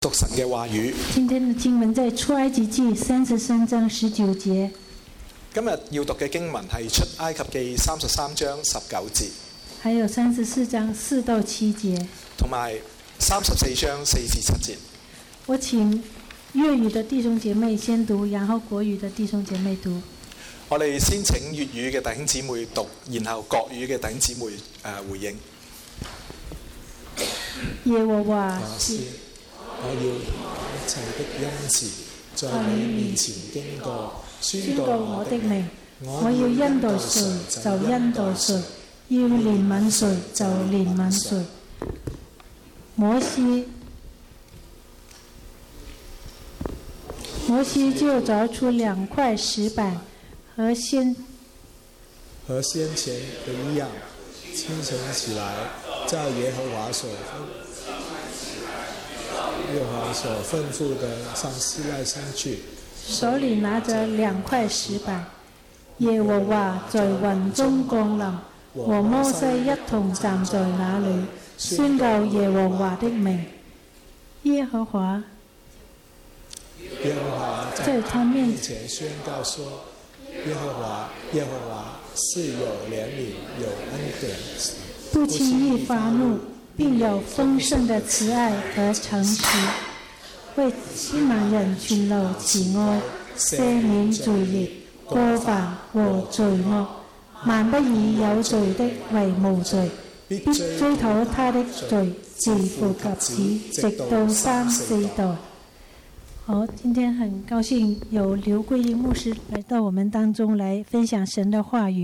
讀神嘅話語。 今天的經文在出埃及記33章19節。 今日要讀嘅經文係出埃及記33章19節， 還有34章4到7節， 同埋34章4至7節。 我請粵語的弟兄姐妹先讀，然後國語的弟兄姐妹讀。 我哋先請粵語嘅弟兄姊妹讀，然後國語嘅弟兄姊妹回應。 耶和華是， 我要一切的恩慈在你面前經過，宣告我的名。 我要恩待誰就恩待誰，要憐憫誰就憐憫誰。摩西就鑿出2塊石板，和先前的一樣，清晨起來，照耶和華所吩咐的上西奈山去， 手裏拿着2塊石板。耶和華在雲中降臨，和摩西一同站在那裏，宣告耶和華的名。耶和華在他面前宣告說：耶和華是有憐憫、有恩典， 不輕易發怒，並有豐盛的慈愛和誠實，為欺瞞人存留慈愛，赦免罪孽、過犯和罪惡。萬不以有罪的為無罪，必追討他的罪，自父及子，直到3、4代。好，今天很高興有劉桂英牧師來到我們當中來分享神的話語。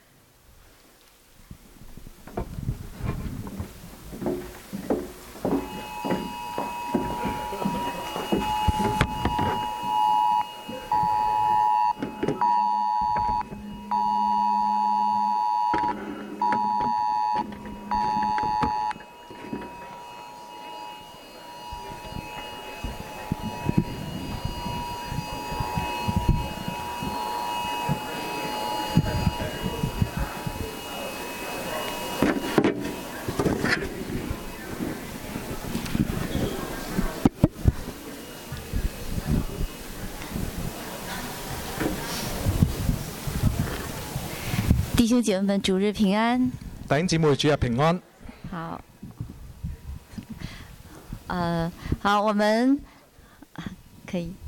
弟兄姐妹們，主日平安。 弟兄姊妹，主日平安。 好，好，我們可以。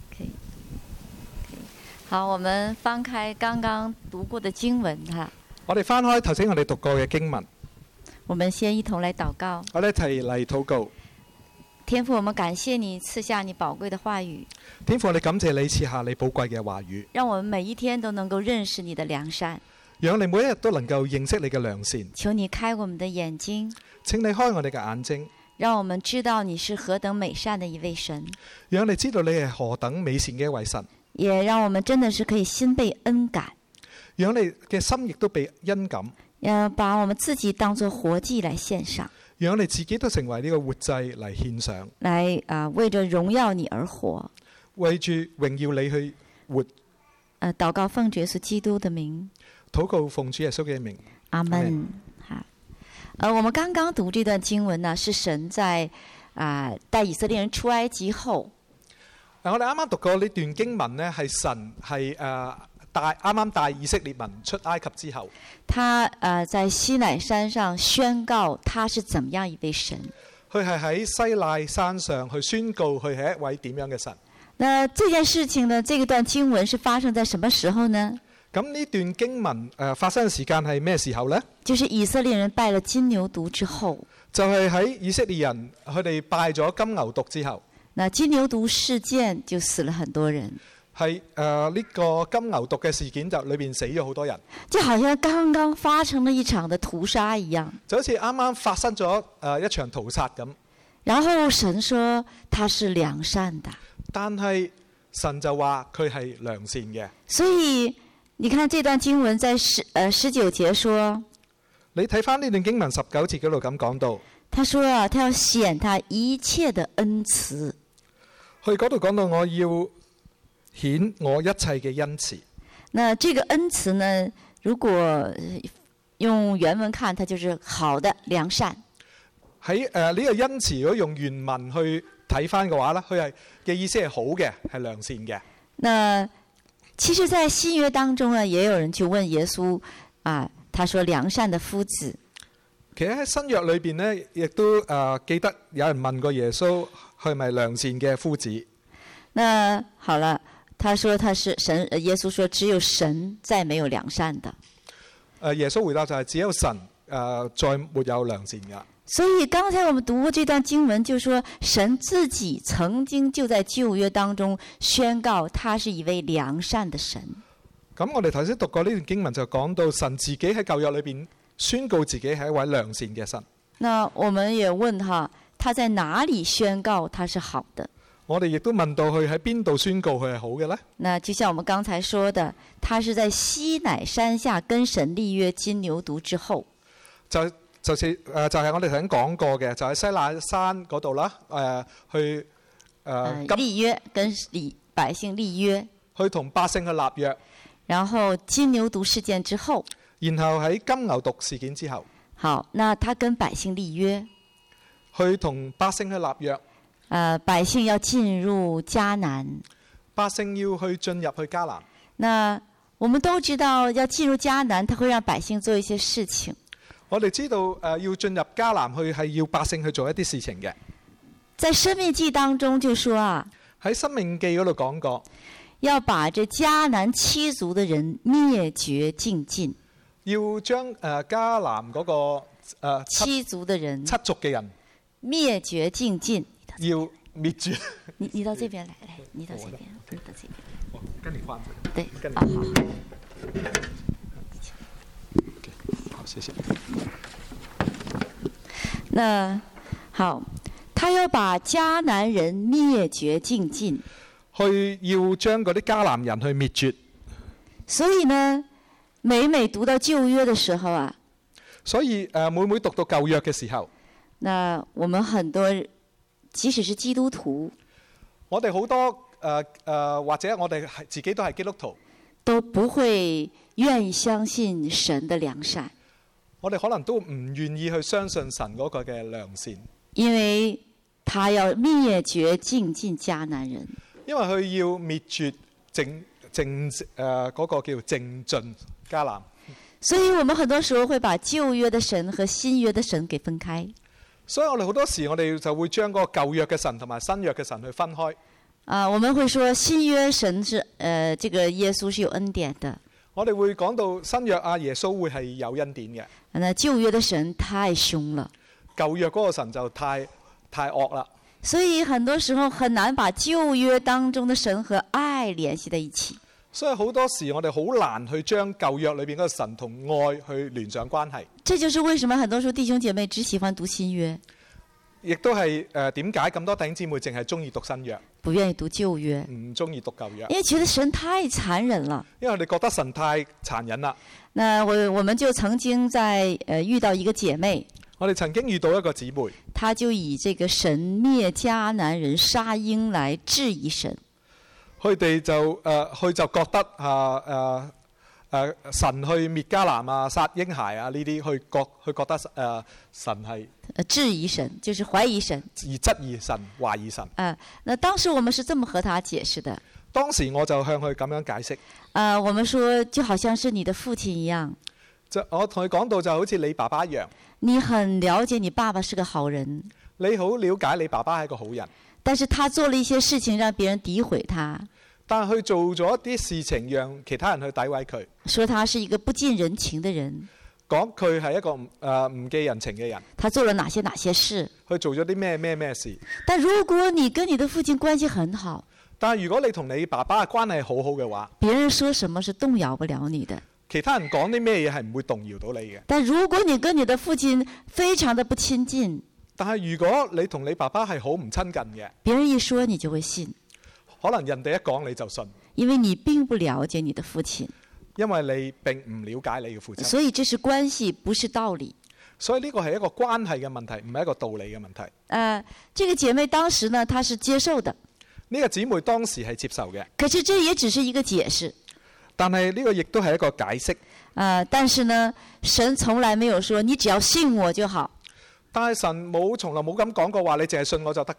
好，我們翻開剛剛讀過的經文哈。 我哋翻開頭先我哋讀過嘅經文。 我們先一同來禱告。 我哋一齊嚟禱告。 天父，我們感謝你賜下你寶貴的話語。 天父，我哋感謝你賜下你寶貴嘅話語， 讓我們每一天都能夠認識你的良善。 讓你每一日都能夠認識你嘅良善。 求你開我們的眼睛， 請你開我哋嘅眼睛， 讓我們知道你是何等美善的一位神。 讓你知道你係何等美善嘅一位神。 也讓我們真的是可以心被恩感， 讓你嘅心亦都被恩感。 把我們自己當作活祭來獻上， 讓你自己都成為呢個活祭嚟獻上， 來為着榮耀你而活， 為住榮耀你去活。 禱告奉主耶穌基督的名。 禱告奉主耶穌嘅名， 阿門。好，我們剛剛讀這段經文呢，是神在帶以色列人出埃及後。 我哋啱啱讀過呢段經文呢，係神係啱啱帶以色列民出埃及之後， 他在西乃山上宣告他是怎麼樣一位神。 佢係喺西乃山上去宣告佢係一位點樣嘅神。 那這件事情呢，這段經文是發生在什麼時候呢？ 咁呢段經文發生嘅時間係咩時候呢？ 就是以色列人拜了金牛犢之後。 就係喺以色列人佢哋拜咗金牛犢之後。 那金牛犢事件就死了很多人。 係呢個金牛犢嘅事件就裏邊死咗好多人。 就好像剛剛發生了一場的屠殺一樣。 就好似啱啱發生咗一場屠殺咁。 然後神說他是良善的。 但係神就話佢係良善嘅。 所以你看這段經文在19節說， 你睇翻呢段經文19節嗰度咁講到， 他說他要顯他一切的恩慈。 去嗰度講到我要顯我一切嘅恩慈。 那這個恩慈呢，如果用原文看，它就是好的良善。 喺呢個恩慈如果用原文去睇翻嘅話咧，佢係嘅意思係好嘅，係良善嘅。 那其實，在新約當中呢，也有人去問耶穌啊，他說良善的夫子。 其實喺新約裏邊呢，亦都記得有人問過耶穌係咪良善嘅夫子。 那好了，他說他是神，耶穌說只有神，再沒有良善的。 耶穌回答就係只有神，再沒有良善嘅。 所以剛才我們讀過這段經文，就說神自己曾經就在舊約當中宣告，他是一位良善的神。 咁我哋頭先讀過呢段經文就講到神自己喺舊約裏邊宣告自己係一位良善嘅神。 那我們也問他在哪裡宣告他是好的？ 我哋亦都問到佢喺邊度宣告佢係好嘅呢？ 那就像我們剛才說的，他是在西乃山下跟神立約金牛犢之後。 就係我哋頭先講過嘅，就喺西乃山嗰度啦。去立約跟百姓立約， 去同百姓去立約。 然後金牛犢事件之後， 然後喺金牛犢事件之後， 好，那他跟百姓立約， 去同百姓去立約。 百姓要進入迦南， 百姓要去進入去迦南。 那我們都知道，要進入迦南，他會讓百姓做一些事情。 我哋知道要進入迦南去係要百姓去做一啲事情嘅。 在申命記當中就說喺申命記嗰度講過， 要把這迦南七族的人滅絕淨盡， 要將迦南嗰個七族的人七族嘅人滅絕淨盡， 要滅絕。 你到這邊來，你到這邊，你到這邊。 我跟你換。 對， 好。好，謝謝。 那好，他要把迦南人滅絕淨盡， 去要將嗰啲迦南人去滅絕。 所以呢，每讀到舊約的時候所以每讀到舊約嘅時候， 那我們很多，即使是基督徒， 我哋好多或者我哋自己都係基督徒， 都不會願意相信神的良善。 我哋可能都唔願意去相信神嗰個嘅良善， 因為他要滅絕淨盡迦南人， 因為佢要滅絕嗰個叫淨盡迦南。 所以我們很多時候會把舊約的神和新約的神給分開。 所以我哋好多時我哋就會將嗰個舊約嘅神同埋新約嘅神去分開。 我們會說新約神是這個耶穌是有恩典的。 我哋會講到新約耶穌會係有恩典嘅。 那舊約的神太兇了， 舊約嗰個神就太惡啦。 所以很多時候很難把舊約當中的神和愛聯繫在一起。 所以好多時我哋好難去將舊約裏邊嗰個神同愛去聯上關係。 這就是為什麼很多時候弟兄姐妹只喜歡讀新約， 亦都係點解咁多弟兄姊妹淨係中意讀新約， 不願意讀舊約， 唔中意讀舊約？ 因為覺得神太殘忍了。 因為我哋覺得神太殘忍啦。 那我們就曾經在遇到一個姐妹， 我哋曾經遇到一個姊妹， 她就以這個神滅迦南人殺嬰來質疑神。 佢哋就佢就覺得神去滅迦南殺嬰孩呢啲，佢覺得神係質疑神，就是懷疑神， 而質疑神、懷疑神。 那當時我們是這麼和他解釋的。 當時我就向佢咁樣解釋。 我們說就好像是你的父親一樣。 我同佢講到就好似你爸爸一樣。 你很了解你爸爸是個好人。 你好了解你爸爸係一個好人。 但是他做了一些事情讓別人詆毀他。 但係佢做咗一啲事情讓其他人去詆毀佢。 說他是一個不近人情的人。 講佢係一個唔記人情嘅人。 他做了哪些事？ 佢做咗啲咩事？ 但如果你跟你的父親關係很好， 但係如果你同你爸爸嘅關係好好嘅話， 別人說什麼是動搖不了你的。 其他人講啲咩嘢係唔會動搖到你嘅。 但如果你跟你的父親非常的不親近， 但係如果你同你爸爸係好唔親近嘅， 別人一說你就會信。 可能人哋一講你就信， 因為你並不了解你的父親， 因為你並唔了解你嘅父親， 所以這是關係，不是道理。 所以呢個係一個關係嘅問題，唔係一個道理嘅問題。 這個姐妹當時呢，她是接受的。 呢個姊妹當時係接受嘅。 可是這也只是一個解釋。 但係呢個亦都係一個解釋。 但是呢，神從來沒有說你只要信我就好。 但係神從來冇咁講過話，你淨係信我就得㗎啦。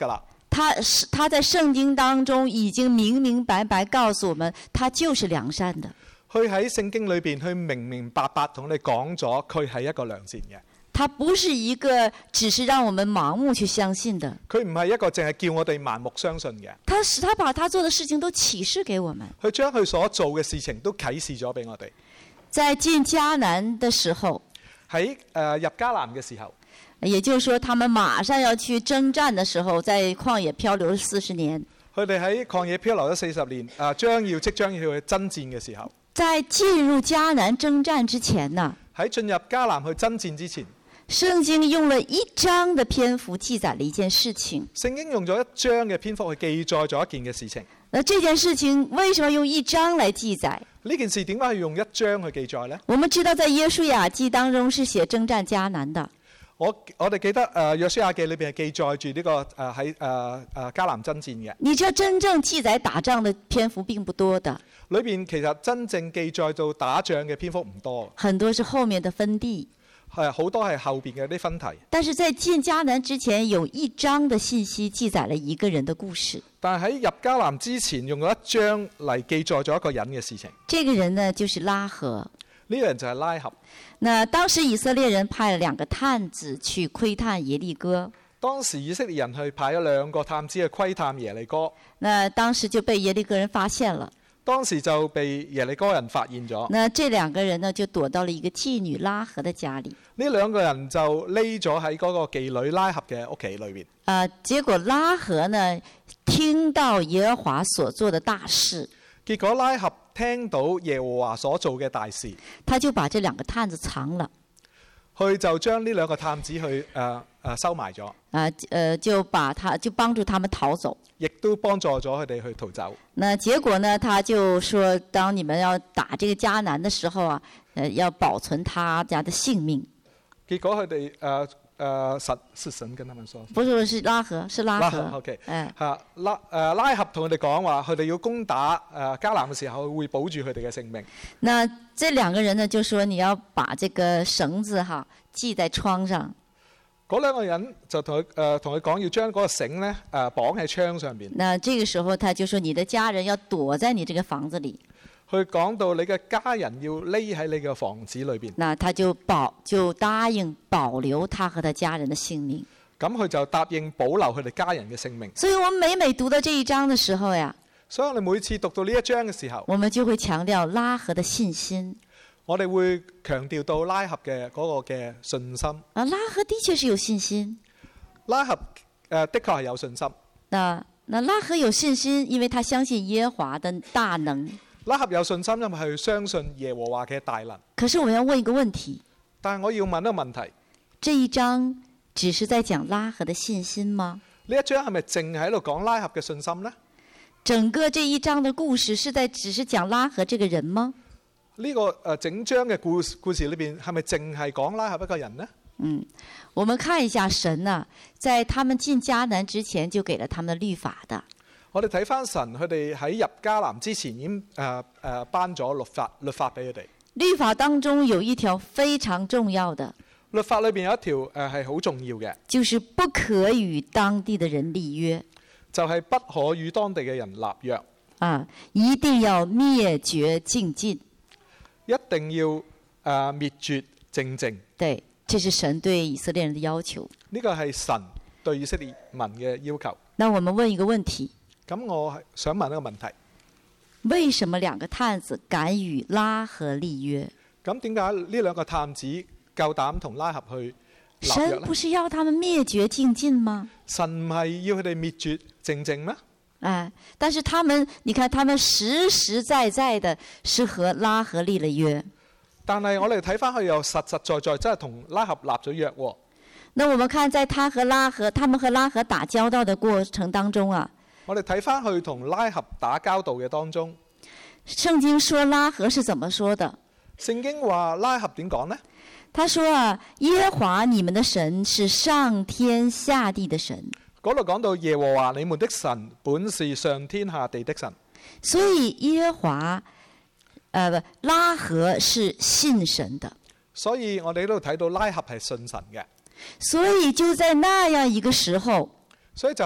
他在聖經當中已經明明白白告訴我們，他就是良善的。 佢喺聖經裏邊，佢明明白白同你講咗，佢係一個良善嘅。 他不是一個只是讓我們盲目去相信的。 佢唔係一個淨係叫我哋盲目相信嘅。 他把他做的事情都啟示給我們。 佢將佢所做嘅事情都啟示咗俾我哋。 在進迦南的時候， 喺入迦南嘅時候， 也就是說，他們馬上要去征戰的時候，在曠野漂流40年。 佢哋喺曠野漂流咗40年，即將要去爭戰嘅時候， 在進入迦南征戰之前呢， 喺進入迦南去爭戰之前， 聖經用了1章的篇幅記載了一件事情。 聖經用咗1章嘅篇幅去記載咗一件嘅事情。 那這件事情為什麼用1章來記載？ 呢件事點解要用1章去記載呢？ 我們知道在約書亞記當中是寫征戰迦南的。 我哋記得約書亞記裏邊係記載住呢個喺迦南爭戰嘅。 你知道真正記載打仗的篇幅並不多的。 裏邊其實真正記載到打仗嘅篇幅唔多。 很多是後面的分地。 係好多係後邊嘅啲分題。 但是在進迦南之前，有1章的信息記載了一個人的故事。 但係喺入迦南之前，用咗1章嚟記載咗一個人嘅事情。 這個人呢，就是拉合。 呢個人就係拉合。 那當時以色列人派了2個探子去窺探耶利哥。 當時以色列人去派咗2個探子去窺探耶利哥。 那當時就被耶利哥人發現了。 當時就被耶利哥人發現咗。 那這2個人呢，就躲到了一個妓女拉合的家裡。 呢2個人就匿咗喺嗰個妓女拉合嘅屋企裏邊。 結果拉合呢，聽到耶和華所做的大事。 結果拉合聽到耶和華所做嘅大事， 他就把這2個探子藏了。 佢就將呢2個探子去收埋咗。 就幫助他們逃走。 亦都幫助咗佢哋去逃走。 那結果呢？他就說：當你們要打這個迦南的時候啊，要保存他家的性命。 結果佢哋神跟他們說， 不是拉合，是拉合。 OK， 拉合同佢哋講話，佢哋要攻打迦南嘅時候，會保住佢哋嘅性命。 那這2個人呢，就說你要把這個繩子繫在窗上。 嗰2個人就同佢講，要將嗰個繩咧綁喺窗上邊。 那這個時候，他就說：你的家人要躲在你這個房子裡。 佢講到你嘅家人要匿喺你嘅房子裏邊。 那他就答應保留他和他家人的性命。 咁佢就答應保留佢哋家人嘅性命。 所以我們每讀到這一章的時候呀， 所以我哋每次讀到呢1章嘅時候， 我們就會強調拉合的信心。 我哋會強調到拉合嘅嗰個嘅信心。 拉合的確是有信心。 拉合的確係有信心。 那拉合有信心，因為他相信耶和華的大能。 拉合有信心，因為佢相信耶和華嘅大能。 可是我要問一個問題。 但係我要問一個問題。 這一章只是在講拉合的信心嗎？ 呢1章係咪淨係喺度講拉合嘅信心呢？ 整個這一章的故事是只是講拉合這個人嗎？ 呢個整章嘅故事裏邊係咪淨係講拉合一個人呢？ 我們看一下神啊，在他們進迦南之前就給了他們律法的。 我哋睇翻神，佢哋喺入迦南之前已經頒咗律法俾佢哋。 律法當中有一條非常重要的。 律法裏邊有一條係好重要嘅， 就是不可與當地的人立約。 就係不可與當地嘅人立約。 一定要滅絕淨盡。 一定要滅絕淨盡。 對，這是神對以色列人的要求。 呢個係神對以色列民嘅要求。 那我們問一個問題。 咁我想問一個問題。 為什麼2個探子敢與拉合立約？ 咁點解呢2個探子夠膽同拉合去立約呢？ 神不是要他們滅絕淨盡嗎？ 神唔係要佢哋滅絕淨盡咩？ 但是他們，你看他們實實在在的是和拉合立了約。 但係我哋睇翻佢又實實在在真係同拉合立咗約喎。 那我們看在他們和拉合打交道的過程當中啊， 我哋睇翻佢同拉合打交道嘅當中， 聖經說拉合是怎麼說的？ 聖經話拉合點講呢？ 他說耶和華你們的神是上天下地的神。 嗰度講到耶和華你們的神本是上天下地的神。 所以耶和華拉合是信神的。 所以我哋呢度睇到拉合係信神嘅。 所以就在那樣一個時候， 所以就喺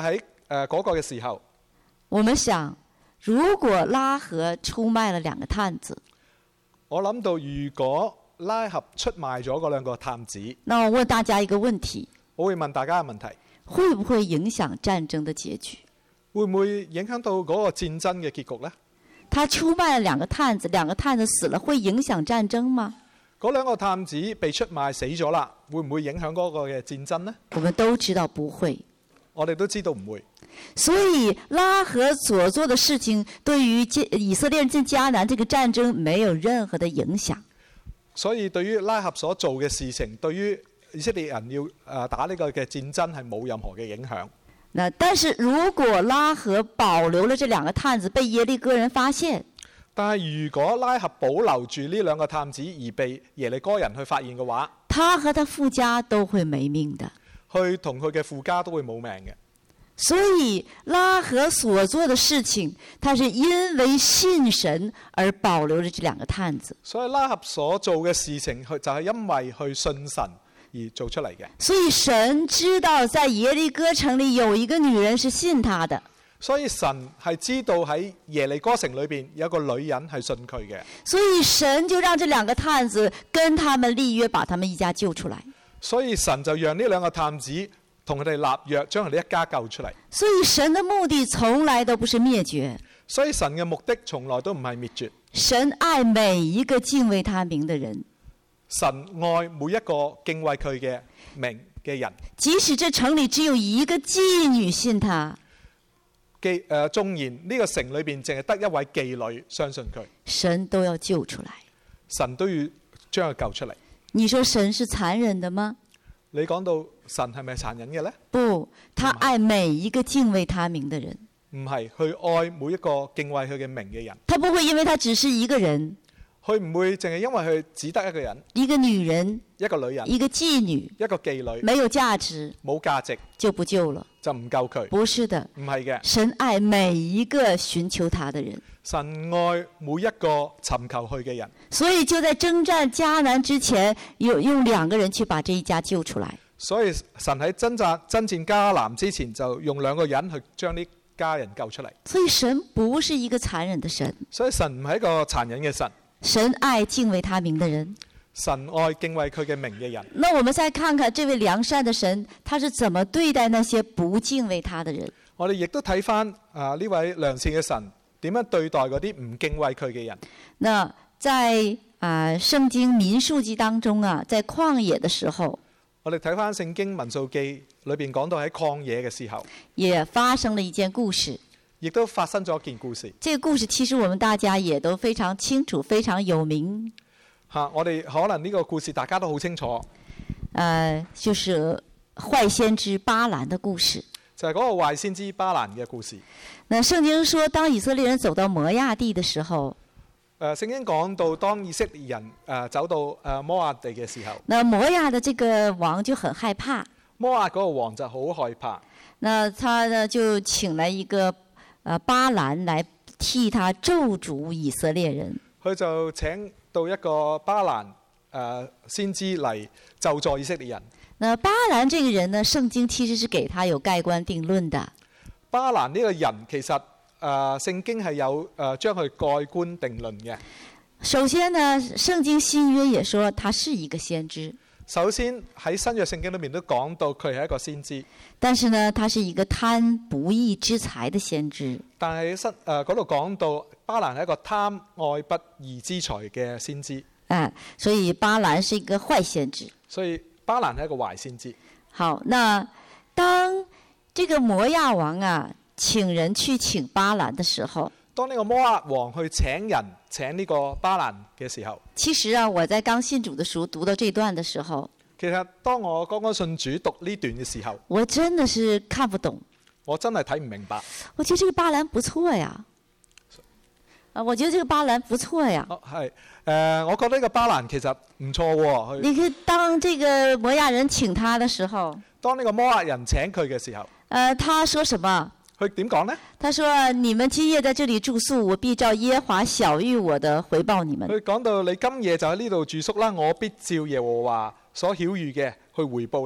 嗰個嘅時候， 我們想，如果拉合出賣了2個探子， 我諗到如果拉合出賣咗嗰2個探子， 那我問大家一個問題， 我會問大家嘅問題， 會不會影響戰爭的結局？ 會唔會影響到嗰個戰爭嘅結局呢？ 他出賣了2個探子，2個探子死了，會影響戰爭嗎？ 嗰2個探子被出賣死咗啦，會唔會影響嗰個嘅戰爭呢？ 我們都知道不會。 我哋都知道唔會。 所以拉合所做的事情，對於以色列人進迦南這個戰爭沒有任何的影響。 所以對於拉合所做嘅事情，對於以色列人要打呢個嘅戰爭係冇任何嘅影響。 那但是如果拉合保留了這2個探子，被耶利哥人發現， 但係如果拉合保留住呢2個探子而被耶利哥人去發現嘅話， 他和他父家都會沒命的。 去同佢嘅父家都會冇命嘅。 所以拉合所做的事情，他是因為信神而保留了這2個探子。 所以拉合所做嘅事情，就係因為去信神而做出嚟嘅。 所以神知道在耶利哥城裏有一個女人是信他的。 所以神係知道喺耶利哥城裏邊有個女人係信佢嘅。 所以神就讓這2個探子跟他們立約，把他們一家救出來。 所以神就讓呢2個探子同佢哋立約，將佢哋一家救出嚟。 所以神的目的從來都不是滅絕。 所以神嘅目的從來都唔係滅絕。 神愛每一個敬畏他名的人。 神愛每一個敬畏佢嘅名嘅人。 即使這城裏只有一個妓女信他， 縱然呢個城裏邊淨係得一位妓女相信佢， 神都要救出來。 神都要將佢救出嚟。 你說神是殘忍的嗎？ 你講到神係咪殘忍嘅呢？ 不，他愛每一個敬畏他名的人。 唔係，去愛每一個敬畏佢嘅名嘅人。 他不會因為他只是一個人， 佢唔會淨係因為佢只得一個人， 一個女人， 一個女人， 一個妓女， 一個妓女， 沒有價值， 冇價值就不救了， 就唔救佢。 不是的， 唔係嘅。 神愛每一個尋求他的人。 神愛每一個尋求佢嘅人。 所以就在征戰迦南之前，用2個人去把這一家救出來。 所以神喺征戰迦南之前，就用2個人去將呢家人救出嚟。 所以神不是一個殘忍的神。 所以神唔係一個殘忍嘅神。 神愛敬畏他名的人。 神愛敬畏佢嘅名嘅人。 那我們再看看這位良善的神，他是怎麼對待那些不敬畏他的人？ 我哋亦都睇翻呢位良善嘅神點樣對待嗰啲唔敬畏佢嘅人。 那在聖經民數記當中在曠野的時候， 我哋睇翻聖經民數記裏邊講到喺曠野嘅時候， 也發生了一件故事。 亦都發生咗一件故事。 這個故事其實我們大家也都非常清楚，非常有名。 我哋可能呢個故事大家都好清楚。 就是壞先知巴蘭的故事。 就係嗰個壞先知巴蘭嘅故事。 那聖經說，當以色列人走到摩亞地的時候， 聖經講到當以色列人走到摩亞地嘅時候， 那摩亞的這個王就很害怕。 摩亞嗰個王就好害怕。 那他呢就請來一個巴蘭來替他咒詛以色列人。 佢就請到一個巴蘭先知嚟咒詛以色列人。 那巴蘭這個人呢，聖經其實是給他有蓋棺定論的。 巴蘭呢個人其實聖經係有將佢蓋棺定論嘅。 首先呢，聖經新約也說他是一個先知。 首先喺新約聖經裏面都講到佢係一個先知。 但是呢，他是一個貪不義之財的先知。 但係嗰度講到巴蘭係一個貪愛不義之財嘅先知。 所以巴蘭是一個壞先知。 所以巴蘭係一個壞先知。 好，那當這個摩亞王請人去請巴蘭的時候， 當呢個摩亞王去請人請呢個巴蘭嘅時候， 其實我在剛信主的時候讀到這段的時候， 其實當我剛剛信主讀呢段嘅時候， 我真的是看不懂， 我真係睇唔明白。 我覺得這個巴蘭不錯呀，我覺得這個巴蘭不錯呀。 我覺得呢個巴蘭其實唔錯喎。 你可以當這個摩亞人請他的時候， 當呢個摩亞人請佢嘅時候， 他說什麼？ 佢點講呢？ 他說：你們今夜在這裡住宿，我必照耶和華曉諭我的回報你們。 佢講到你今夜就喺呢度住宿啦，我必照耶和華所曉諭嘅去回報你哋。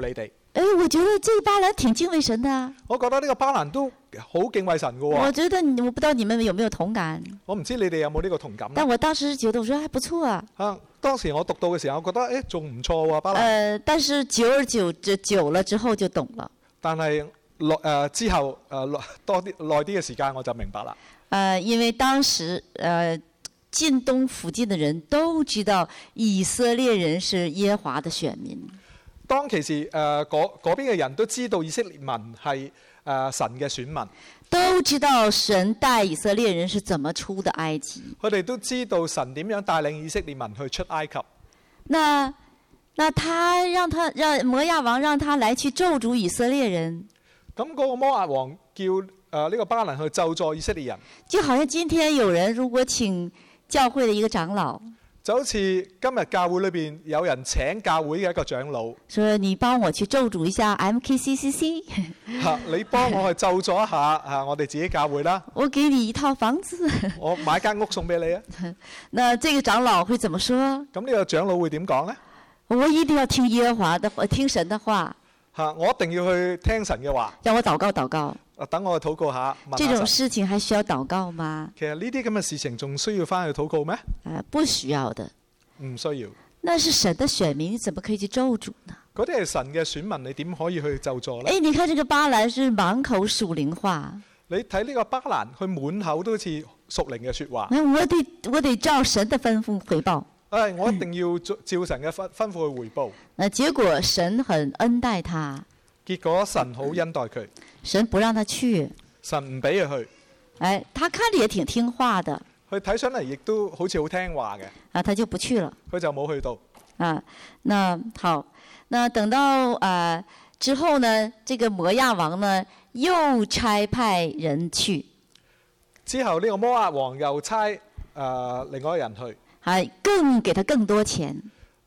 我覺得這個巴蘭挺敬畏神的。 我覺得呢個巴蘭都好敬畏神嘅喎。 我覺得我不知道你們有沒有同感。 我唔知你哋有冇呢個同感。 但我當時覺得我說還不錯啊。 當時我讀到嘅時候，我覺得仲唔錯喎巴蘭。 但是久了之後就懂了。 但係之後多啲耐啲嘅時間我就明白啦。 因為當時近東附近的人都知道以色列人是耶和華的選民。 當其時嗰邊嘅人都知道以色列民係神嘅選民， 都知道神帶以色列人是怎麼出的埃及。 佢哋都知道神點樣帶領以色列民去出埃及。 那他讓摩亞王讓他來去咒詛以色列人。 咁嗰個摩亞王叫呢個巴蘭去咒詛以色列人。 就好像今天有人如果請教會的一個長老， 就好似今日教會裏邊有人請教會嘅一個長老， 說你幫我去咒詛一下 MKCCC。 你幫我去咒詛一下我哋自己教會啦。 我給你一套房子。我買間屋送俾你啊。 那這個長老會怎麼說？ 咁呢個長老會點講呢？ 我一定要聽耶和華的，聽神的話。 我一定要去聽神嘅話。 讓我禱告。 等我去禱告下。 這種事情還需要禱告嗎？ 其實呢啲咁嘅事情仲需要翻去禱告咩？ 不需要的。 唔需要。 那是神的選民，你怎麼可以去咒詛呢？ 嗰啲係神嘅選民，你點可以去咒詛呢？ 你看這個巴蘭是滿口屬靈話。 你睇呢個巴蘭，佢滿口都似屬靈嘅説話。 我得照神的吩咐回報。 我一定要照神嘅吩咐去回報。 結果神很恩待他。 結果神好恩待佢。 神不讓他去。神唔俾佢去。 他看着也挺聽話的。 佢睇上嚟亦都好似好聽話嘅。 他就不去了。 佢就冇去到。 那好，那等到之後呢，這個摩亞王呢又差派人去。 之後呢個摩亞王又差另外一個人去。 更給他更多錢。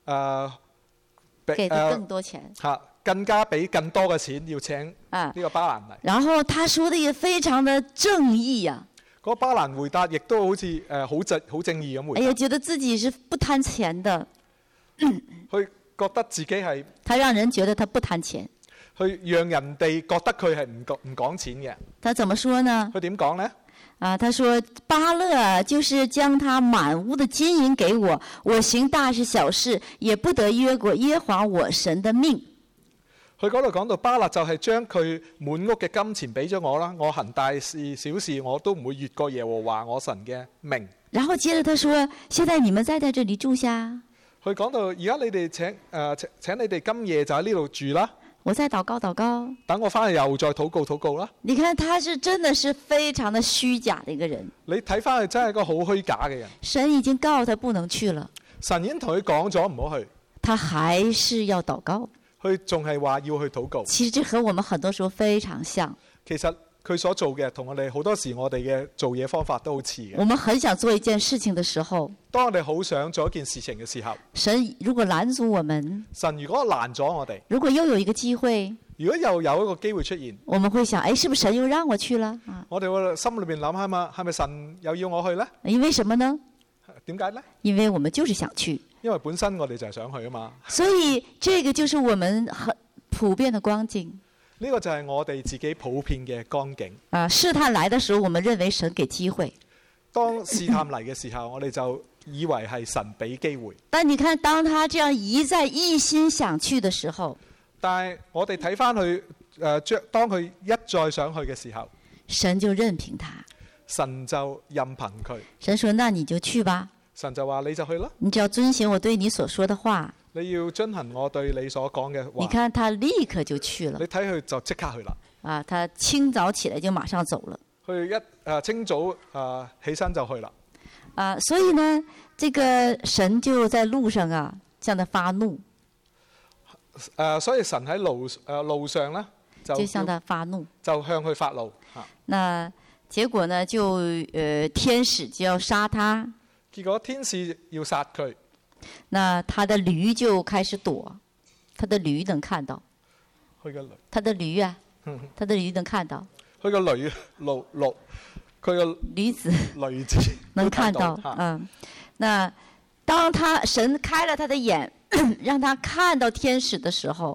給他更多錢。 更加俾更多嘅錢要請呢個巴蘭嚟。 然後他說的也非常的正義啊。 嗰個巴蘭回答亦都好似好正義咁回答。 覺得自己是不貪錢的。 佢覺得自己係。 他讓人覺得他不貪錢。 去讓人哋覺得佢係唔講錢嘅。 他怎麼說呢？ 佢點講呢？ 他說巴勒就是將他滿屋的金銀給我，我行大事小事也不得越過耶和華我神的命。 佢嗰度講到巴勒就係將佢滿屋嘅金錢俾咗我啦，我行大事小事我都唔會越過耶和華我神嘅命。 然後接着他說：現在你們再在這裡住下。 佢講到而家你哋請你哋今夜就喺呢度住啦。 我再禱告。 等我翻去又再禱告啦。 你看他是真的是非常的虛假的一個人。 你睇翻佢真係一個好虛假嘅人。 神已經告訴他不能去了。 神已經同佢講咗唔好去。 他還是要禱告。 佢仲係話要去禱告。 其實這和我們很多時候非常像。 其實佢所做嘅同我哋好多時我哋嘅做嘢方法都好似嘅。 我們很想做一件事情的時候， 當我哋好想做一件事情嘅時候， 神如果攔阻我們， 神如果攔咗我哋， 如果又有一個機會， 如果又有一個機會出現， 我們會想，是不是神又讓我去了？ 我哋會心裏邊諗下嘛，係咪神又要我去呢？ 因為什麼呢？ 點解呢？ 因為我們就是想去。 因為本身我哋就係想去啊嘛。 所以這個就是我們很普遍的光景。 呢個就係我哋自己普遍嘅光景。 試探來的時候，我們認為神給機會。 當試探嚟嘅時候，我哋就以為係神俾機會。 但你看，當他這樣一心想去的時候， 但係我哋睇翻去當佢一再想去嘅時候， 神就任憑他。 神就任憑佢。 神說：那你就去吧。 神就話你就去啦。 你只要遵循我對你所說的話。 你要遵行我對你所講嘅話。 你看他立刻就去了。 你睇佢就即刻去啦。 他清早起來就馬上走了。 佢清早起身就去啦。 所以呢，這個神就在路上向他發怒。 所以神喺路上呢， 就向他發怒， 就向佢發怒。 那結果呢，就天使就要殺他。 結果天使要殺佢。 那他的驢就開始躲，他的驢能看到。他的驢啊，他的驢能看到。 佢個驢佢個驢子能看到。那當神開了他的眼，讓他看到天使的時候，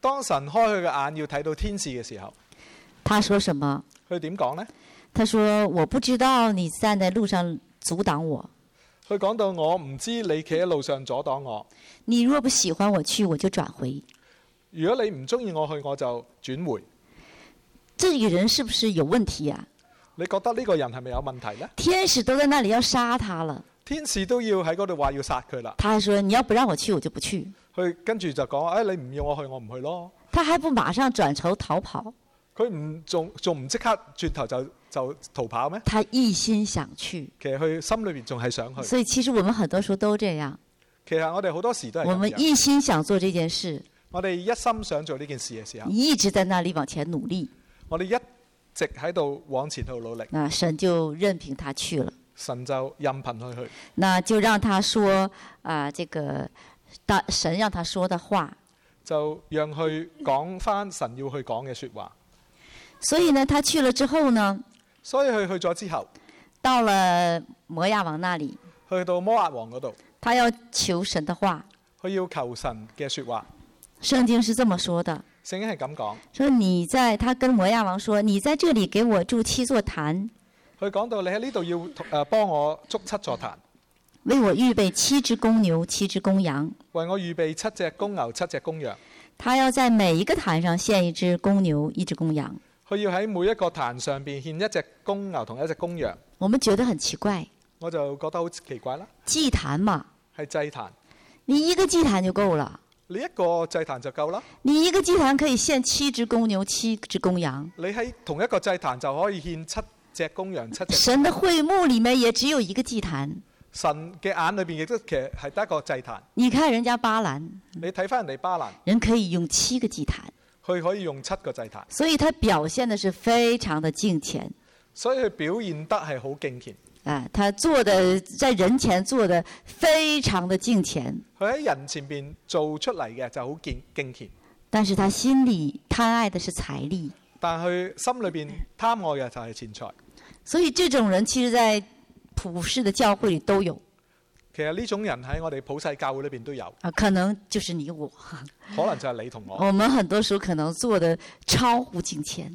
當神開佢嘅眼要睇到天使嘅時候， 他說什麼？ 佢點講呢？ 他說：我不知道你站在路上阻擋我。 佢講到我唔知你企喺路上阻擋我。 你若不喜歡我去，我就轉回。 如果你唔中意我去，我就轉回。 這個人是不是有問題啊？ 你覺得呢個人係咪有問題呢？ 天使都在那裡要殺他了， 天使都要喺嗰度話要殺佢啦。 他還說：你要不讓我去，我就不去。 佢跟住就講：你唔要我去，我唔去咯。 他還不馬上轉頭逃跑？ 佢仲唔即刻轉頭就逃跑咩？ 他一心想去。 其實佢心裏邊仲係想去。 所以其實我們很多時候都這樣。 其實我哋好多時都係咁樣。 我們一心想做這件事， 我哋一心想做呢件事嘅時候， 一直在那裡往前努力。 我哋一直喺度往前度努力。 那神就任憑他去了。 神就任憑佢去。 那就讓他說神讓他說的話， 就讓佢講翻神要去講嘅說話。 所以呢，他去了之後呢， 所以佢去咗之後， 到了摩亞王那裡， 去到摩押王嗰度， 他要求神的話。 佢要求神嘅說話。 聖經是這麼說的， 聖經係咁講， 說他跟摩亞王說：你在這裡給我築7座壇。 佢講到你喺呢度要幫我築7座壇， 為我預備7隻公牛7隻公羊。 為我預備7隻公牛7隻公羊。 他要在每一個壇上獻1隻公牛1隻公羊。 佢要喺每一個壇上邊獻1隻公牛同1隻公羊。 我們覺得很奇怪， 我就覺得好奇怪啦。 祭壇嘛， 係祭壇， 你一個祭壇就夠了。 你一個祭壇就夠啦。 你一個祭壇可以獻7隻公牛7隻公羊。 你喺同一個祭壇就可以獻7隻公羊7隻。 神的會幕裡面也只有一個祭壇。 神嘅眼裏邊亦都其實係得一個祭壇。 你看人家巴蘭， 你睇翻人哋巴蘭， 人可以用7個祭壇。 佢可以用7個祭壇， 所以他表現的是非常的敬虔， 所以佢表現得係好敬虔。 他做的在人前做的非常的敬虔。 佢喺人前邊做出嚟嘅就好敬虔， 但是他心裡貪愛的是財力， 但佢心裏邊貪愛嘅就係錢財。 所以這種人其實在普世的教會裡都有。 其實呢種人喺我哋普世教會裏邊都有。 可能就是你我。 可能就係你同我。 我們很多時候可能做的超乎敬虔。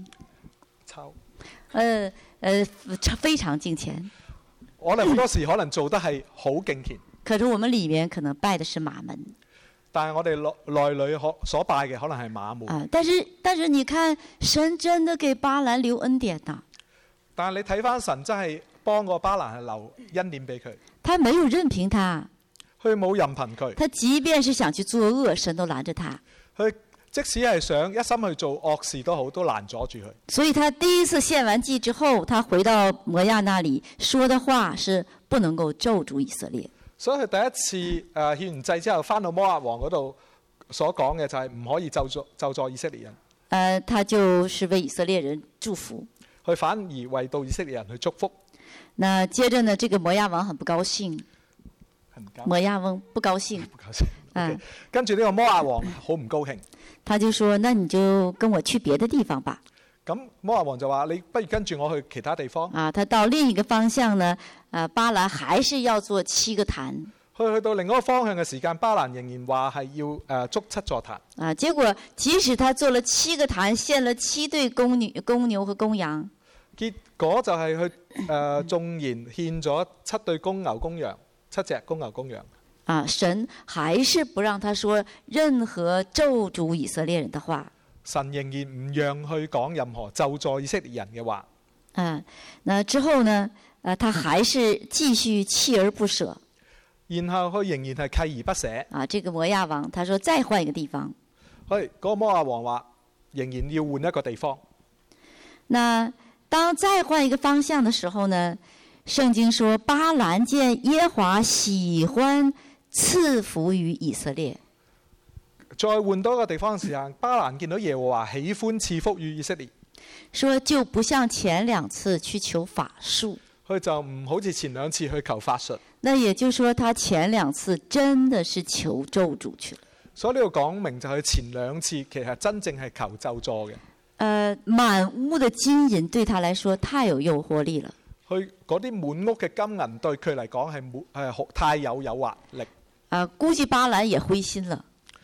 非常敬虔。 我哋好多時可能做得係好敬虔。 可是我們裡面可能拜的是馬門。 但係我哋內裏所拜嘅可能係馬門。 但是你看，神真的給巴蘭留恩典呐。 但係你睇翻神真係幫個巴蘭係留恩典俾佢。 他沒有任憑他。 佢冇任憑佢。 他即便是想去作惡，神都攔着他。 佢即使係想一心去做惡事都好，都攔阻住佢。 所以他第一次獻完祭之後，他回到摩亞那裡說的話是不能夠咒詛以色列。 所以佢第一次獻完祭之後，翻到摩押王嗰度所講嘅就係唔可以咒詛以色列人。 他就是為以色列人祝福。 佢反而為到以色列人去祝福。 那接着呢，這個摩亞王很不高興。摩亞王不高興。 跟住呢個摩亞王好唔高興。 他就說：那你就跟我去別的地方吧。 咁摩亞王就話：你不如跟住我去其他地方。 他到另一個方向呢，巴蘭還是要做7個壇。 去到另一個方向嘅時間，巴蘭仍然話係要築7座壇。 結果即使他做了7個壇，獻了7對公牛和公羊， 結果就係佢縱然獻咗7對公牛公羊，7隻公牛公羊。 神還是不讓他說任何咒詛以色列人的話。 神仍然唔讓去講任何咒詛以色列人嘅話。 那之後呢？他還是繼續鍥而不捨。 然後佢仍然係鍥而不捨。 這個摩亞王，他說再換一個地方。 嗰個摩亞王話仍然要換一個地方。 那當再換一個方向的時候呢？聖經說巴蘭見耶和華喜歡賜福於以色列。 再換多個地方嘅時候，巴蘭見到耶和華喜歡賜福於以色列， 說就不像前2次去求法術。 佢就唔好似前2次去求法術。 那也就是說，他前2次真的是求咒詛去了。 所以呢度講明就係前2次其實真正係求咒詛嘅。 滿屋的金銀對他來說太有誘惑力了。 佢嗰啲滿屋嘅金銀對佢嚟講係太有誘惑力。 估計巴蘭也灰心了。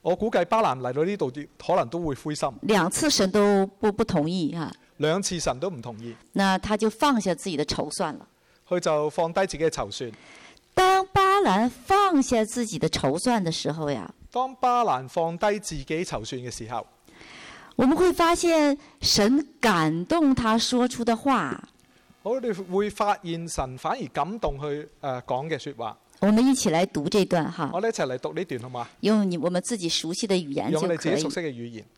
我估計巴蘭嚟到呢度可能都會灰心。 2次神都不同意哈。 2次神都唔同意， 那他就放下自己的籌算了。 佢就放低自己嘅籌算。 當巴蘭放下自己的籌算的時候呀， 當巴蘭放低自己籌算嘅時候， 我們會發現神感動他說出的話。 我哋會發現神反而感動去講嘅説話。 我們一起來讀這段哈， 我哋一齊嚟讀呢段好嗎？ 用我們自己熟悉的語言就用我哋自可以己熟。悉嘅語言。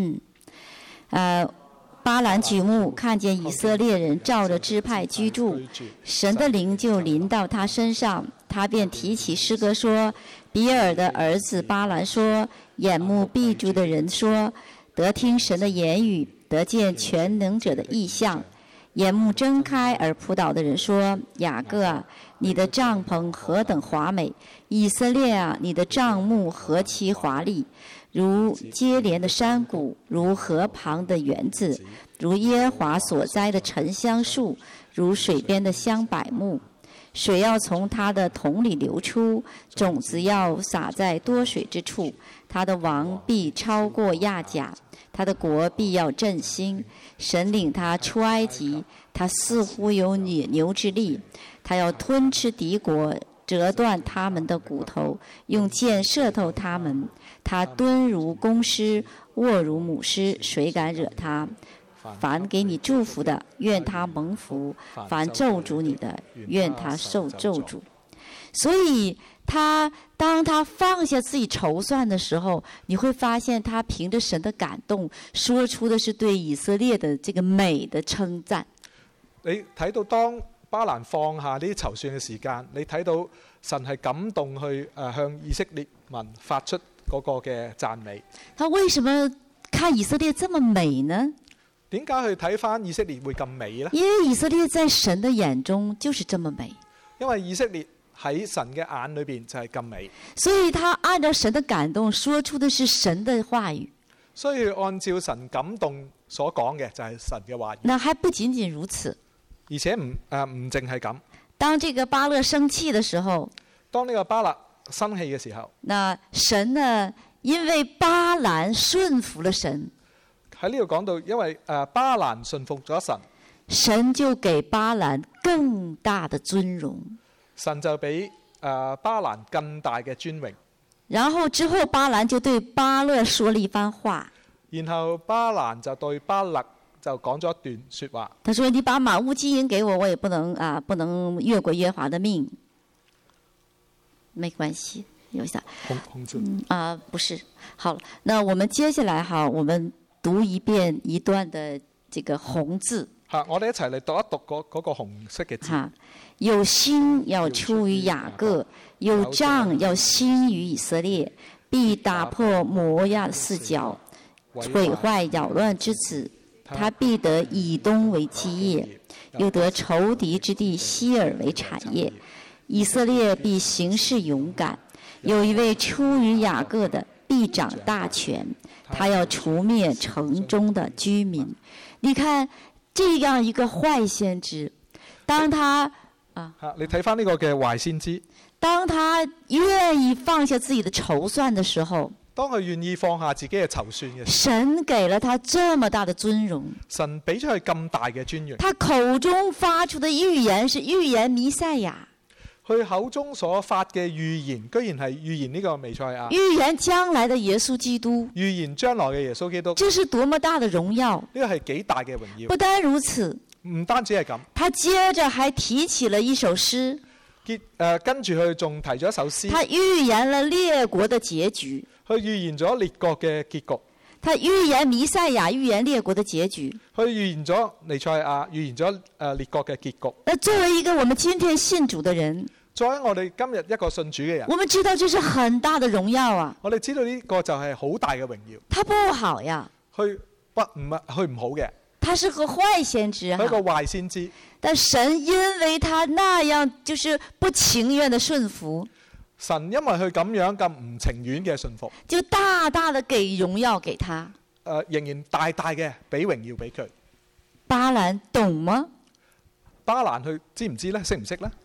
巴蘭舉目看見以色列人照着支派居住，神的靈就臨到他身上，他便提起詩歌說：比爾的兒子巴蘭說，眼目閉住的人說，得聽神的言語，得見全能者的異象。眼目睜開而撲倒的人說：雅各啊，你的帳篷何等華美！以色列啊，你的帳幕何其華麗！如接連的山谷，如河旁的園子，如耶和華所栽的沉香樹，如水邊的香柏木。水要從他的桶裏流出，種子要撒在多水之處。他的王必超過亞甲，他的國必要振興。神領他出埃及，他似乎有野牛之力，他要吞吃敵國，折斷他們的骨頭，用箭射透他們。他蹲如公獅，臥如母獅，誰敢惹他？凡給你祝福的，願他蒙福；凡咒詛你的，願他受咒詛。所以當他放下自己籌算的時候，你會發現他憑着神的感動，說出的是對以色列的這個美的稱讚。 你睇到當巴蘭放下呢啲籌算嘅時間，你睇到神係感動去向以色列民發出嗰個嘅讚美。 他為什麼看以色列這麼美呢？ 點解去睇返以色列會咁美呢？ 因為以色列在神的眼中就是這麼美。 因為以色列喺神嘅眼裏邊就係咁美， 所以他按照神的感動說出的是神的話語。 所以按照神感動所講嘅就係神嘅話語。 那還不僅僅如此， 而且唔淨係咁。 當這個巴勒生氣的時候， 當呢個巴勒生氣嘅時候， 那神呢，因為巴蘭順服了神， 喺呢度講到，因為巴蘭順服咗神， 神就給巴蘭更大的尊榮。 神就俾巴蘭更大嘅尊榮。 然後之後巴蘭就對巴勒說了一番話。 然後巴蘭就對巴勒就講咗一段説話。 他說：你把滿屋金銀給我，我也不能越過耶和華的命。沒關係，有一下。 紅字。 不是。好了，那我們接下來我們讀一遍一段的這個紅字。 我哋一齊嚟讀一讀嗰個紅色嘅字。 有星要出於雅各，有杖要興於以色列，必打破摩押四角，毀壞擾亂之子。他必得以東為基業，又得仇敵之地西珥為產業。以色列必行事勇敢，有一位出於雅各的必掌大權，他要除滅城中的居民。你看這樣一個壞先知，當他你睇翻呢個嘅壞先知， 當他願意放下自己的籌算的時候， 當佢願意放下自己嘅籌算嘅時候， 神給了他這麼大的尊榮， 神俾咗佢咁大嘅尊榮。 他口中發出的預言是預言彌賽亞， 佢口中所發嘅預言，居然係預言呢個彌賽亞， 預言將來的耶穌基督， 預言將來嘅耶穌基督。 這是多麼大的榮耀！ 呢個係幾大嘅榮耀。 不單如此， 唔單止係咁， 他接着還提起了一首詩， 跟住佢仲提咗一首詩。 他預言了列國的結局， 佢預言咗列國嘅結局。 他預言彌賽亞，預言列國的結局。 佢預言咗彌賽亞，預言咗列國嘅結局。 那作為一個我們今天信主的人， 作為我哋今日一個信主嘅人， 我們知道這是很大的榮耀啊！ 我哋知道呢個就係好大嘅榮耀。 他不好呀， 佢唔好嘅。 他是個壞先知佢係一個壞先知。 但神因為他那樣就是不情願的順服， 神因為佢咁樣咁唔情願嘅順服， 就大大的給榮耀給他。 仍然大大嘅俾榮耀俾佢。 巴蘭懂嗎？ 巴蘭佢知唔知呢？識唔識呢？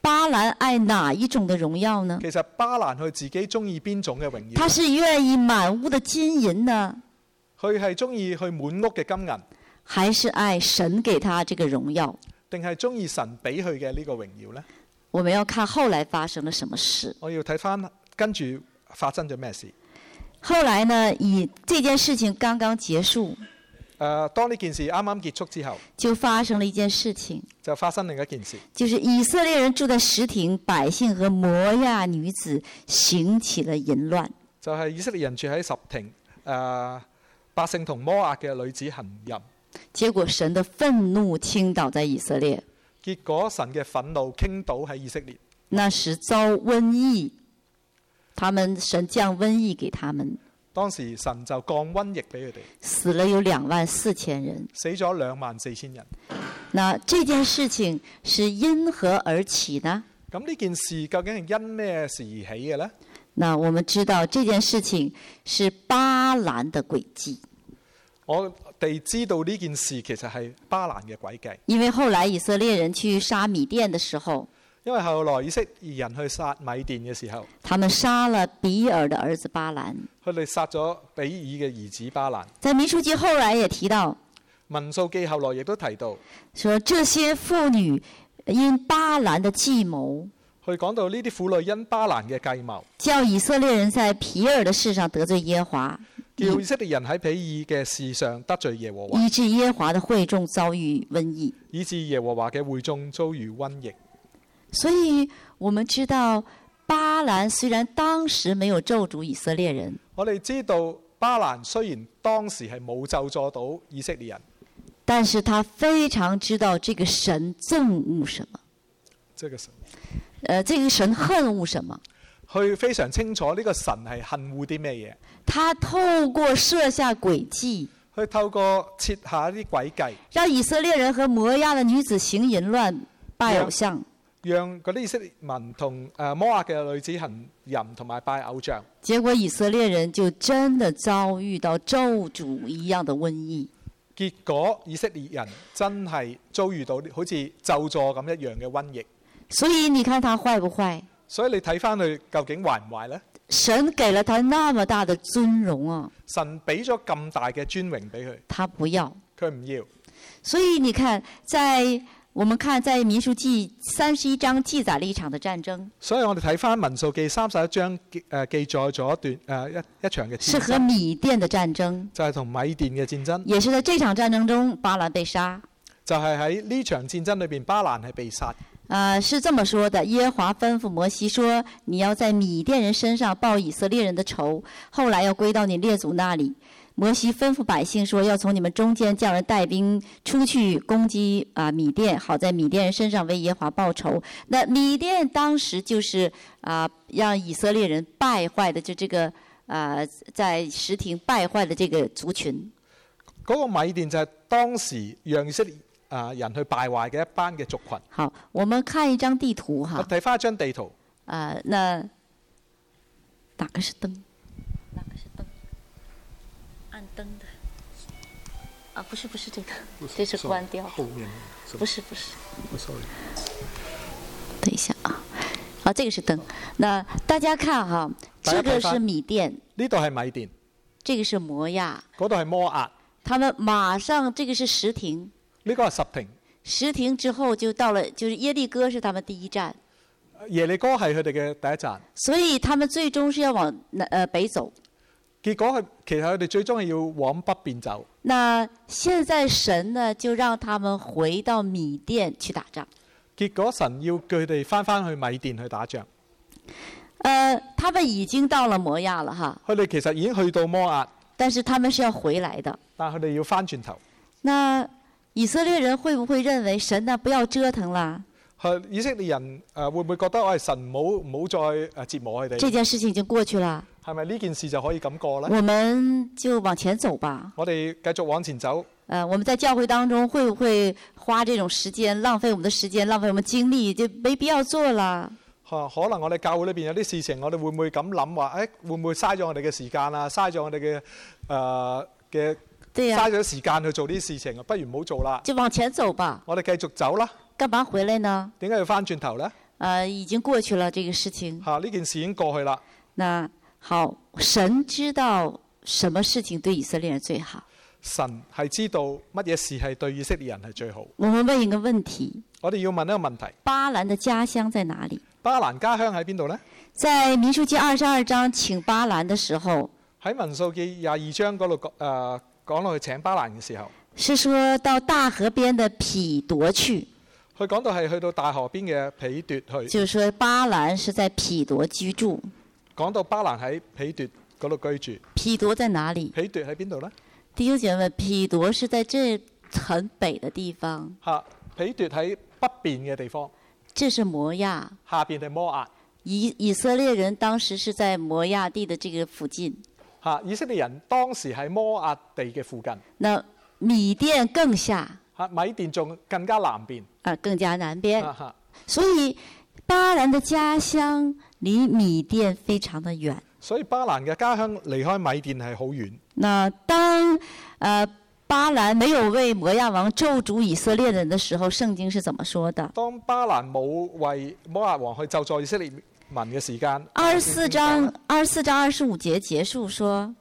巴蘭愛哪一種的榮耀呢？ 其實巴蘭佢自己中意邊種嘅榮耀？ 他是願意滿屋的金銀呢， 佢係中意去滿屋嘅金銀， 還是愛神給他這個榮耀？ 定係中意神俾佢嘅呢個榮耀呢？ 我們要看後來發生了什麼事。 我要睇翻跟住發生咗咩事。 後來呢，以這件事情剛剛結束， 當呢件事啱啱結束之後， 就發生了一件事情， 就發生另一件事， 就是以色列人住在什亭，百姓和摩亞女子行起了淫亂。 就係以色列人住喺什亭，百姓同摩押嘅女子行淫， 結果神的憤怒傾倒在以色列， 結果神嘅憤怒傾倒喺以色列。 那時遭瘟疫，神降瘟疫給他們， 當時神就降瘟疫俾佢哋， 死了有24000人。 死咗24000人。 那這件事情是因何而起呢？ 咁呢件事究竟係因咩事而起嘅呢？ 那我們知道這件事情是巴蘭的詭計。 我哋知道呢件事其實係巴蘭嘅詭計， 因為後來以色列人去殺米甸的時候， 因為後來以色列人去殺米甸嘅時候， 他們殺了比爾的兒子巴蘭。 佢哋殺咗比爾嘅兒子巴蘭。 在民數記後來也提到， 民數記後來亦都提到， 說這些婦女因巴蘭的計謀， 佢講到呢啲婦女因巴蘭嘅計謀， 叫以色列人在皮爾的事上得罪耶和華， 叫以色列人喺比爾嘅事上得罪耶和華， 以致耶和華的會眾遭遇瘟疫， 以致耶和華嘅會眾遭遇瘟疫。 所以我們知道巴蘭雖然當時沒有咒詛以色列人， 我哋知道巴蘭雖然當時係冇咒詛到以色列人， 但是他非常知道這個神憎惡什麼， 這個神恨惡什麼。 佢非常清楚呢個神係恨惡啲咩嘢。 他透過設下詭計， 佢透過設下一啲詭計， 讓以色列人和摩押的女子行淫亂、拜偶像， 讓嗰啲以色列民同摩押嘅女子行淫同埋拜偶像。 結果以色列人就真的遭遇到咒詛一樣的瘟疫。 結果以色列人真係遭遇到好似咒詛咁一樣嘅瘟疫。 所以你看他壞不壞？ 所以你睇翻佢究竟壞唔壞呢？ 神給了他那麼大的尊榮啊！ 神俾咗咁大嘅尊榮俾佢， 他不要， 佢唔要。 所以你看，我們看在民數記31章記載了一場的戰爭。 所以我哋睇翻民數記31章記載咗一段一場嘅戰爭， 是和米甸的戰爭， 就係同米甸嘅戰爭。 也是在這場戰爭中，巴蘭被殺。 就係喺呢場戰爭裏邊，巴蘭係被殺。 是這麼說的：耶和華吩咐摩西說，你要在米甸人身上報以色列人的仇，後來要歸到你列祖那裡。摩西吩咐百姓說，要從你們中間叫人帶兵出去攻擊米甸，好在米甸人身上為耶和華報仇。那米甸當時就是讓以色列人敗壞的，就這個在什亭敗壞的這個族群。 嗰個米甸就係當時讓以色列人去敗壞嘅一班嘅族群。 好，我們看一張地圖哈。 我睇翻一張地圖。 那哪個是燈？哪個是燈？按燈的。不是這個，這是關掉。 後面。 不是。 sorry。 等一下啊。好，這個是燈。那大家看哈，這個是米甸。 呢度係米甸。 這個是摩押。 嗰度係摩押。 他們馬上，這個是什亭。 呢個係什亭。 什亭之後就到了，就是耶利哥是他們第一站。 耶利哥係佢哋嘅第一站。 所以他們最終是要往北走。 結果其實佢哋最終係要往北邊走。 那現在神呢就讓他們回到米甸去打仗。 結果神要佢哋翻去米甸去打仗。 他們已經到了摩押了哈。 佢哋其實已經去到摩押。但是他們是要回來的。 但佢哋要翻轉頭。 那以色列人會不會認為神呢不要折騰啦？ 以色列人會唔會覺得我係神唔好再折磨佢哋？ 這件事情已經過去了。 係咪呢件事就可以咁過呢？ 我們就往前走吧。 我哋繼續往前走。 我們在教會當中會不會花這種時間，浪費我們的時間，浪費我們精力，就沒必要做了。 可能我哋教會裏邊有啲事情，我哋會唔會咁諗話？會唔會嘥咗我哋嘅時間啊？嘥咗我哋嘅嘥咗時間去做啲事情，不如唔好做啦。 就往前走吧。 我哋繼續走啦。 幹嘛回來呢？ 點解要翻轉頭呢？ 已經過去了這個事情。 呢件事已經過去啦。 那好，神知道什麼事情對以色列人最好。 神係知道乜嘢事係對以色列人係最好。 我們問一個問題， 我哋要問一個問題： 巴蘭的家鄉在哪裡？ 巴蘭家鄉喺邊度呢？ 在民數記22章請巴蘭的時候， 喺民數記22章嗰度講落去請巴蘭嘅時候， 是說到大河邊的毗朵去。 佢講到係去到大河邊嘅毗朵去。 就是說巴蘭是在毗朵居住。 講到巴蘭喺毗朵嗰度居住。 毗朵在哪裡？ 毗朵喺邊度呢？ 弟兄姐妹，毗朵是在這很北的地方。 毗朵喺北邊嘅地方。 這是摩亞。 下邊係摩押。 以色列人當時是在摩亞地的這個附近。 以色列人當時喺摩押地嘅附近。 那米甸更下。 米甸仲更加南邊。 更加南邊。所以巴蘭的家鄉離米甸非常的遠。所以巴蘭嘅家鄉離開米甸係好遠。 那當巴蘭沒有為摩亞王咒詛以色列人的時候，聖經是怎麼說的？ 當巴蘭冇為摩亞王去咒詛以色列民嘅時間 ，24章25節結束說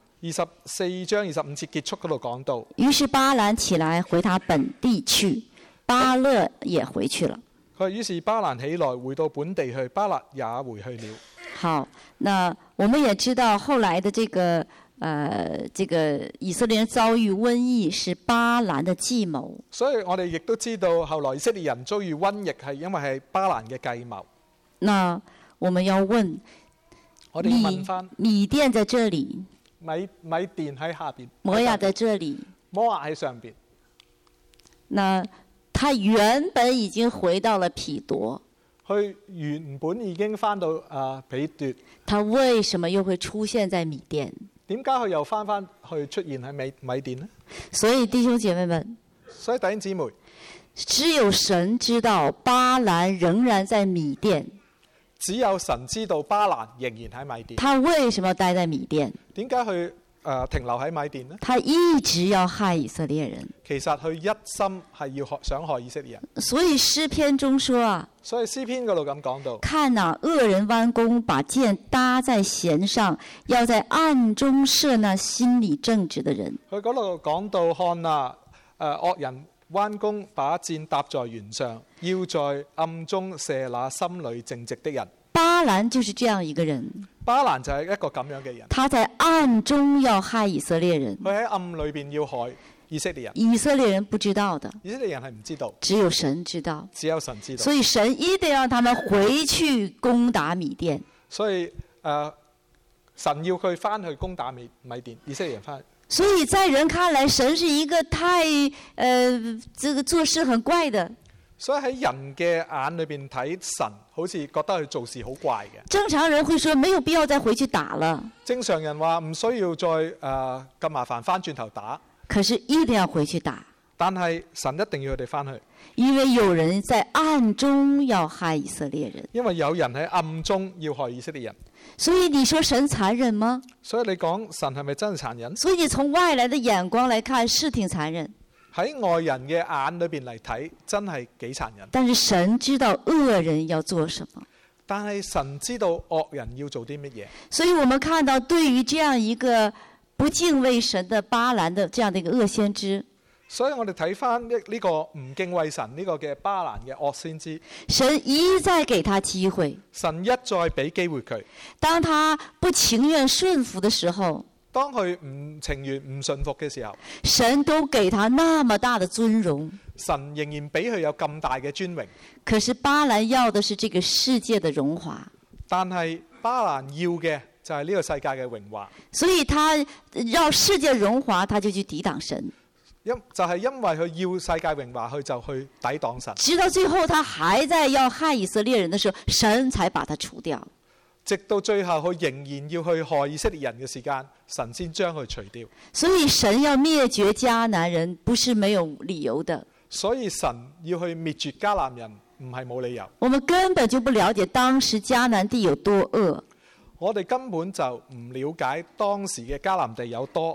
，24章25節結束嗰度講到， 於是巴蘭起來回他本地去，巴勒也回去了。 佢於是巴蘭起來回到本地去，巴勒也回去了。 好，那我們也知道後來的這個以色列人遭遇瘟疫是巴蘭的計謀。 所以我哋亦都知道後來以色列人遭遇瘟疫係因為係巴蘭嘅計謀。 那我們要問， 我哋要問翻米甸在這裡， 米甸喺下邊， 摩亞在這裡， 摩亞喺上邊。 那他原本已經回到了毗朵， 佢原本已經翻到毗朵， 他為什麼又會出現在米甸？ 點解佢又翻去出現喺米甸呢？ 所以弟兄姐妹們， 所以弟兄姊妹， 只有神知道巴蘭仍然在米甸。 只有神知道巴蘭仍然喺米甸。 他為什麼要待在米甸？ 點解佢停留喺米甸呢？ 他一直要害以色列人。 其實佢一心係要想害以色列人。 所以詩篇中說啊， 所以詩篇嗰度咁講到， 看啊，惡人彎弓，把箭搭在弦上，要在暗中射那心裡正直的人。 佢嗰度講到，看啊，惡人彎弓，把箭搭在弦上，要在暗中射那心裡正直的人。 巴蘭就是這樣一個人。 巴蘭就係一個咁樣嘅人。 他在暗中要害以色列人。 佢喺暗裏邊要害以色列人。 以色列人不知道的。 以色列人係唔知道。 只有神知道。 只有神知道。 所以神一定要他們回去攻打米甸。 所以神要佢翻去攻打米甸，以色列人翻去。 所以在人看來，神是一個太這個做事很怪的。 所以喺人嘅眼裏邊睇神，好似覺得佢做事好怪嘅。 正常人會說沒有必要再回去打了。 正常人話唔需要再咁麻煩翻轉頭打。 可是一定要回去打。 但係神一定要佢哋翻去。 因為有人在暗中要害以色列人。 因為有人喺暗中要害以色列人。 所以你說神殘忍嗎？ 所以你講神係咪真係殘忍？ 所以你從外來的眼光來看，是挺殘忍。 喺外人嘅眼裏邊嚟睇，真係幾殘忍。 但是神知道惡人要做什麼。 但係神知道惡人要做啲乜嘢。 所以我們看到對於這樣一個不敬畏神的巴蘭的這樣的一個惡先知， 所以我哋睇翻呢個唔敬畏神呢個嘅巴蘭嘅惡先知， 神一再給他機會， 神一再俾機會佢。 當他不情願順服的時候， 當佢唔情願唔順服嘅時候， 神都給他那麼大的尊榮， 神仍然俾佢有咁大嘅尊榮。 可是巴蘭要的是這個世界的榮華， 但係巴蘭要嘅就係呢個世界嘅榮華， 所以他要世界榮華，他就去抵擋神。 就係因為佢要世界榮華，佢就去抵擋神。 直到最後，他還在要害以色列人的時候，神才把他除掉。 直到最後，佢仍然要去害以色列人嘅時間，神先將佢除掉。 所以神要滅絕迦南人，不是沒有理由的。 所以神要去滅絕迦南人，唔係冇理由。 我們根本就不了解當時迦南地有多惡。 我哋根本就唔了解當時嘅迦南地有多惡。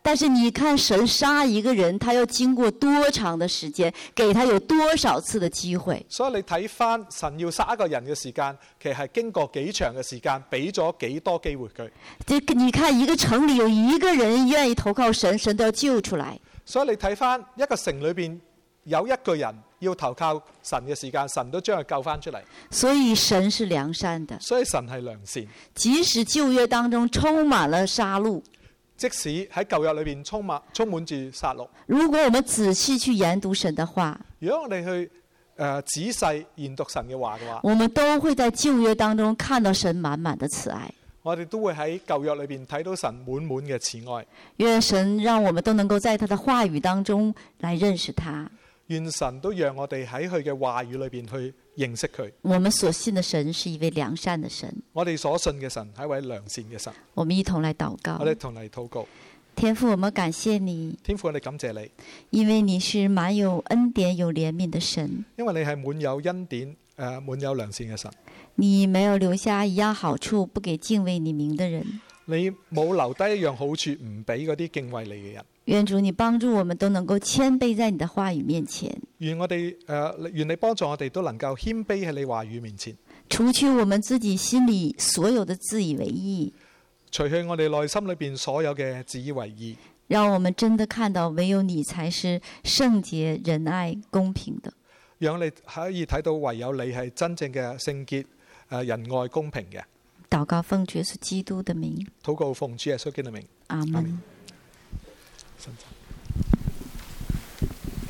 但是你看神殺一個人，他要經過多長的時間，給他有多少次的機會。 所以你睇翻神要殺一個人嘅時間，其實係經過幾長嘅時間，俾咗幾多機會佢。 你看一個城裏有一個人願意投靠神，神都要救出來。 所以你睇翻一個城裏邊有一個人要投靠神嘅時間，神都將佢救翻出嚟。 所以神是良善的。 所以神係良善， 即使舊約當中充滿了殺戮， 即使喺舊約裏邊充滿住殺戮。 如果我們仔細去研讀神的話， 如果我哋去仔細研讀神嘅話嘅話， 我們都會在舊約當中看到神滿滿的慈愛。 我哋都會喺舊約裏邊睇到神滿滿嘅慈愛。 願神讓我們都能夠在他的話語當中來認識他。 願神都讓我哋喺佢嘅話語裏邊去認識佢。 我們所信的神是一位良善的神。 我哋所信嘅神係一位良善嘅神。 我們一同來禱告。 我哋同嚟禱告。 天父，我們感謝你。 天父，我哋感謝你， 因為你是滿有恩典、有憐憫的神。 因為你係滿有恩典、滿有良善嘅神。 你沒有留下一樣好處不給敬畏你名的人。 你冇留低一樣好處唔俾嗰啲敬畏你嘅人。 願主你幫助我們都能夠謙卑在你的話語面前。 願你幫助我哋都能夠謙卑喺你話語面前， 除去我們自己心裏所有的自以為義， 除去我哋內心裏邊所有嘅自以為義， 讓我們真的看到唯有你才是聖潔、仁愛、公平的。 讓你可以睇到唯有你係真正嘅聖潔、仁愛、公平嘅。 禱告奉主耶穌基督的名。 禱告奉主耶穌基督的名。 阿門。 神